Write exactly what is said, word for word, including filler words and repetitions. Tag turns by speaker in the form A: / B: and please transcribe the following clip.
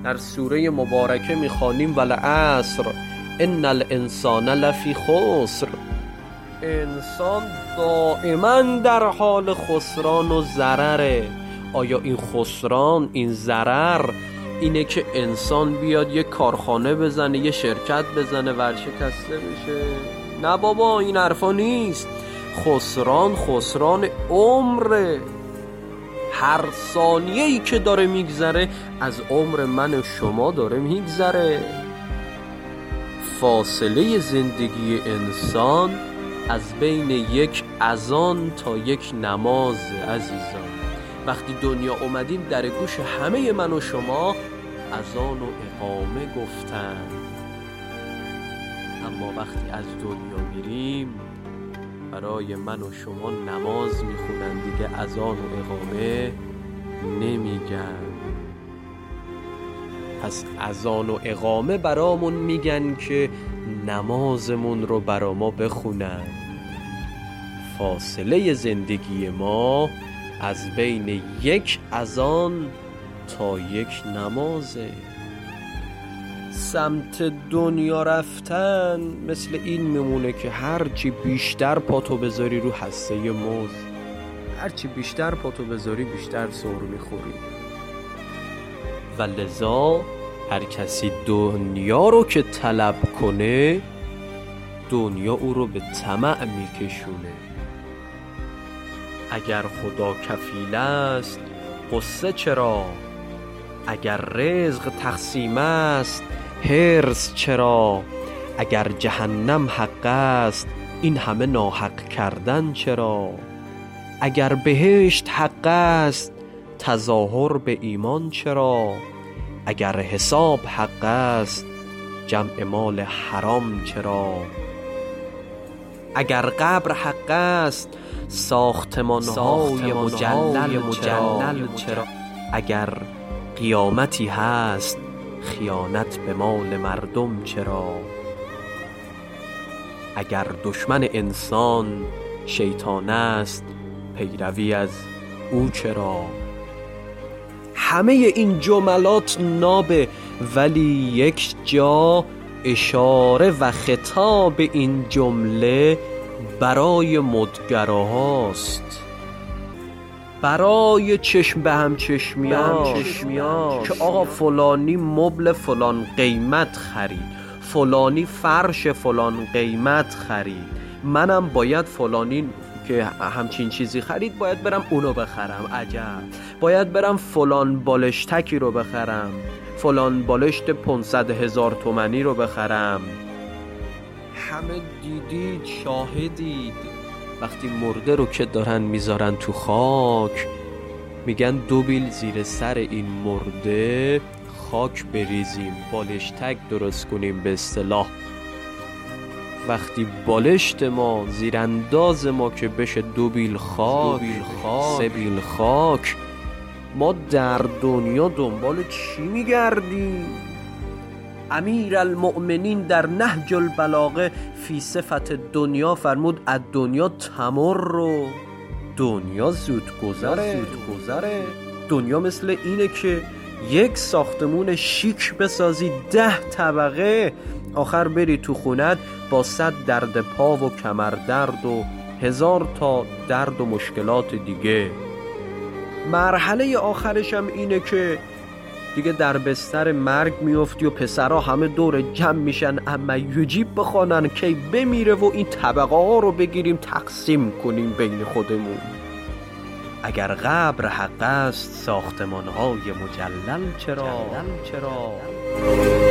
A: در سوره مبارکه میخوانیم والعصر ان الانسان لفی خسر. انسان دائما در حال خسران و ضرره. آیا این خسران، این ضرر اینه که انسان بیاد یه کارخانه بزنه، یه شرکت بزنه ورشکسته بشه؟ نه بابا، این حرفا نیست. خسران خسران عمره. هر ثانیه‌ای که داره میگذره از عمر من و شما داره میگذره. فاصله زندگی انسان از بین یک اذان تا یک نماز عزیزان. وقتی دنیا اومدیم در گوش همه من و شما اذان و اقامه گفتن، اما وقتی از دنیا میریم برای من و شما نماز میخونن، دیگه اذان و اقامه نمیگن. پس اذان و اقامه برامون میگن که نمازمون رو برا ما بخونن. فاصله زندگی ما از بین یک اذان تا یک نمازه. سمت دنیا رفتن مثل این میمونه که هرچی بیشتر پاتو بذاری رو هسته موز، هرچی بیشتر پاتو بذاری بیشتر سر میخوری. و لذا هر کسی دنیا رو که طلب کنه دنیا او رو به طمع میکشونه. اگر خدا کفیل است قصه چرا؟ اگر رزق تقسیم است حرص چرا؟ اگر جهنم حق است این همه ناحق کردن چرا؟ اگر بهشت حق است تظاهر به ایمان چرا؟ اگر حساب حق است جمع مال حرام چرا؟ اگر قبر حق است ساختمان‌های مجلل مجلل چرا؟ اگر قیامتی هست خیانت به مال مردم چرا؟ اگر دشمن انسان شیطان است پیروی از او چرا؟ همه این جملات نابه، ولی یک جا اشاره و خطاب این جمله برای مدگراهاست، برای چشم به هم چشمیان که آقا فلانی مبل فلان قیمت خرید، فلانی فرش فلان قیمت خرید، منم باید فلانی که همچین چیزی خرید باید برم اونو بخرم. عجب، باید برم فلان بالشتکی رو بخرم، فلان بالشت پانصد هزار تومنی رو بخرم. همه دیدید، شاهدید. وقتی مرده رو که دارن میذارن تو خاک میگن دو بیل زیر سر این مرده خاک بریزیم، بالشتک درست کنیم به اصطلاح. وقتی بالشت ما زیرانداز ما که بشه دو بیل خاک، سه بیل خاک، ما در دنیا دنبال چی میگردیم؟ امیر المؤمنین در نهج البلاغه فی صفت دنیا فرمود از دنیا تمر رو، دنیا زود گذره. زود گذره دنیا مثل اینه که یک ساختمون شیک بسازی ده طبقه، آخر بری تو خونت با صد درد پا و کمر درد و هزار تا درد و مشکلات دیگه. مرحله آخرش هم اینه که دیگه در بستر مرگ میفتی و پسرها همه دور جمع میشن اما یجیب بخوانن کی بمیره و این طبقه ها رو بگیریم تقسیم کنیم بین خودمون. اگر قبر حق است ساختمان های مجلل چرا؟ چرا؟